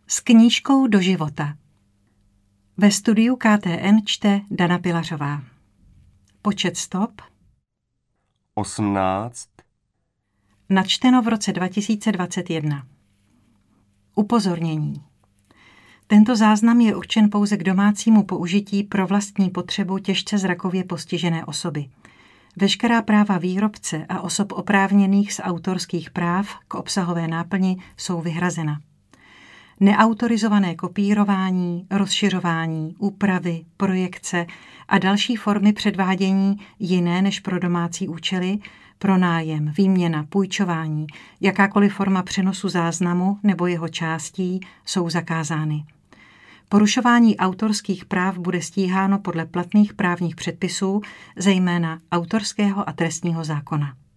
S knížkou do života. Ve studiu KTN čte Dana Pilařová. Počet stop 18. Načteno v roce 2021. Upozornění. Tento záznam je určen pouze k domácímu použití pro vlastní potřebu těžce zrakově postižené osoby. Veškerá práva výrobce a osob oprávněných z autorských práv k obsahové náplni jsou vyhrazena. Neautorizované kopírování, rozšiřování, úpravy, projekce a další formy předvádění jiné než pro domácí účely, pronájem, výměna, půjčování, jakákoliv forma přenosu záznamu nebo jeho částí jsou zakázány. Porušování autorských práv bude stíháno podle platných právních předpisů, zejména autorského a trestního zákona.